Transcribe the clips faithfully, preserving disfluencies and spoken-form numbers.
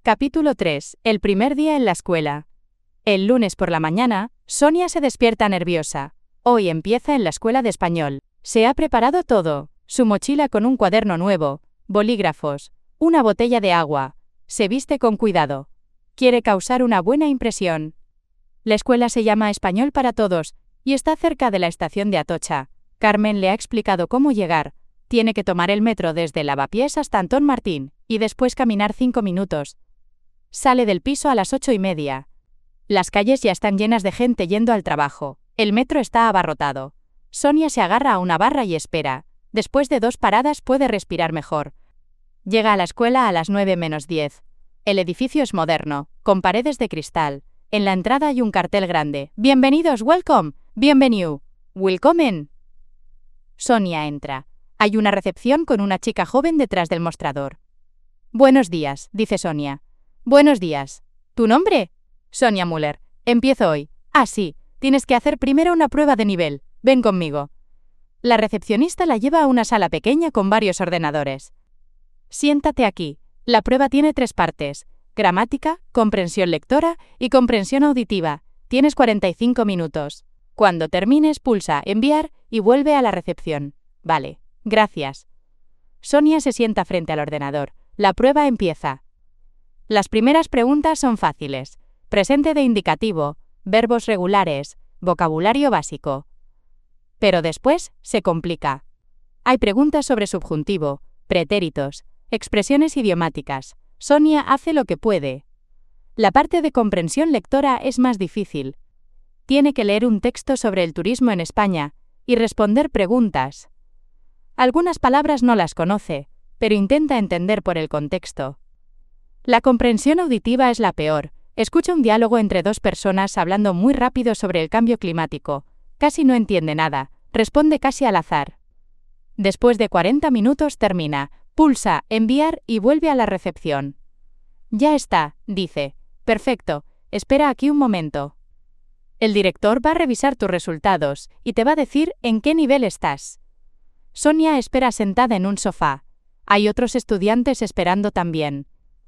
Capítulo tres. El primer día en la escuela. El lunes por la mañana, Sonia se despierta nerviosa. Hoy empieza en la escuela de español. Se ha preparado todo, su mochila con un cuaderno nuevo, bolígrafos, una botella de agua. Se viste con cuidado. Quiere causar una buena impresión. La escuela se llama Español para Todos y está cerca de la estación de Atocha. Carmen le ha explicado cómo llegar. Tiene que tomar el metro desde Lavapiés hasta Antón Martín y después caminar cinco minutos. Sale del piso a las ocho y media. Las calles ya están llenas de gente yendo al trabajo. El metro está abarrotado. Sonia se agarra a una barra y espera. Después de dos paradas puede respirar mejor. Llega a la escuela a las nueve menos diez. El edificio es moderno, con paredes de cristal. En la entrada hay un cartel grande. Bienvenidos, welcome, bienvenido, willkommen. Sonia entra. Hay una recepción con una chica joven detrás del mostrador. Buenos días, dice Sonia. Buenos días. ¿Tu nombre? Sonia Müller. Empiezo hoy. Ah, sí. Tienes que hacer primero una prueba de nivel. Ven conmigo. La recepcionista la lleva a una sala pequeña con varios ordenadores. Siéntate aquí. La prueba tiene tres partes. Gramática, comprensión lectora y comprensión auditiva. Tienes cuarenta y cinco minutos. Cuando termines, pulsa enviar y vuelve a la recepción. Vale. Gracias. Sonia se sienta frente al ordenador. La prueba empieza. Las primeras preguntas son fáciles. Presente de indicativo, verbos regulares, vocabulario básico. Pero después se complica. Hay preguntas sobre subjuntivo, pretéritos, expresiones idiomáticas. Sonia hace lo que puede. La parte de comprensión lectora es más difícil. Tiene que leer un texto sobre el turismo en España y responder preguntas. Algunas palabras no las conoce, pero intenta entender por el contexto. La comprensión auditiva es la peor. Escucha un diálogo entre dos personas hablando muy rápido sobre el cambio climático. Casi no entiende nada, responde casi al azar. Después de cuarenta minutos termina, pulsa enviar y vuelve a la recepción. Ya está, dice. Perfecto, espera aquí un momento. El director va a revisar tus resultados y te va a decir en qué nivel estás. Sonia espera sentada en un sofá. Hay otros estudiantes esperando también.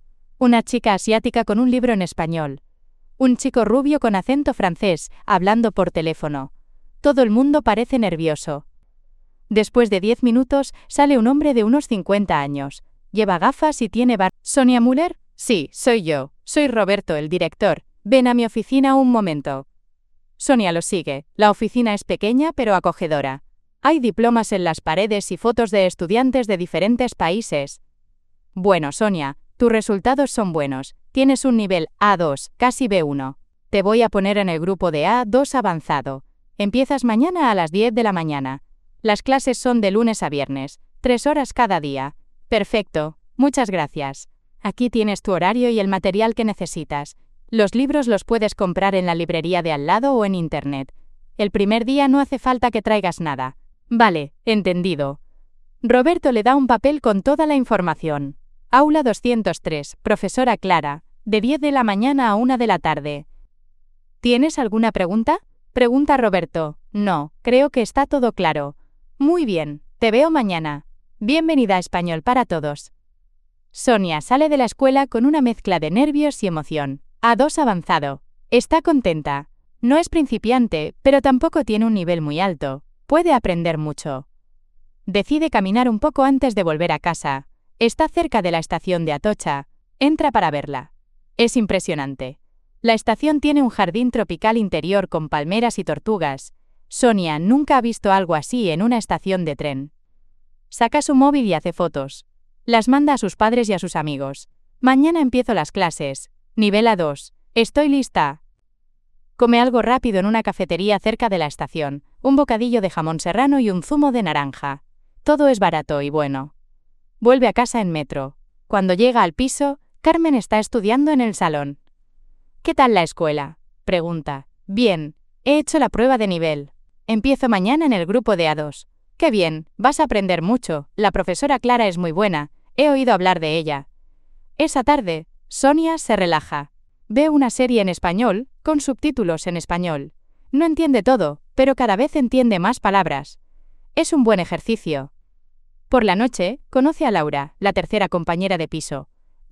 Una chica asiática con un libro en español. Un chico rubio con acento francés, hablando por teléfono. Todo el mundo parece nervioso. Después de diez minutos, sale un hombre de unos cincuenta años. Lleva gafas y tiene bar... ¿Sonia Müller? Sí, soy yo. Soy Roberto, el director. Ven a mi oficina un momento. Sonia lo sigue. La oficina es pequeña pero acogedora. Hay diplomas en las paredes y fotos de estudiantes de diferentes países. Bueno, Sonia, tus resultados son buenos. Tienes un nivel A dos, casi B uno. Te voy a poner en el grupo de A dos avanzado. Empiezas mañana a las diez de la mañana. Las clases son de lunes a viernes, tres horas cada día. Perfecto, muchas gracias. Aquí tienes tu horario y el material que necesitas. Los libros los puedes comprar en la librería de al lado o en internet. El primer día no hace falta que traigas nada. Vale, entendido. Roberto le da un papel con toda la información. Aula doscientos tres, profesora Clara, de diez de la mañana a una de la tarde. ¿Tienes alguna pregunta? Pregunta Roberto. No, creo que está todo claro. Muy bien, te veo mañana. Bienvenida a Español para Todos. Sonia sale de la escuela con una mezcla de nervios y emoción. A dos avanzado. Está contenta. No es principiante, pero tampoco tiene un nivel muy alto. Puede aprender mucho. Decide caminar un poco antes de volver a casa. Está cerca de la estación de Atocha. Entra para verla. Es impresionante. La estación tiene un jardín tropical interior con palmeras y tortugas. Sonia nunca ha visto algo así en una estación de tren. Saca su móvil y hace fotos. Las manda a sus padres y a sus amigos. Mañana empiezo las clases. Nivel A dos. Estoy lista. Come algo rápido en una cafetería cerca de la estación. Un bocadillo de jamón serrano y un zumo de naranja. Todo es barato y bueno. Vuelve a casa en metro. Cuando llega al piso, Carmen está estudiando en el salón. ¿Qué tal la escuela? Pregunta. Bien, he hecho la prueba de nivel. Empiezo mañana en el grupo de A dos. Qué bien, vas a aprender mucho. La profesora Clara es muy buena. He oído hablar de ella. Esa tarde, Sonia se relaja. Ve una serie en español, con subtítulos en español. No entiende todo, pero cada vez entiende más palabras. Es un buen ejercicio. Por la noche, conoce a Laura, la tercera compañera de piso.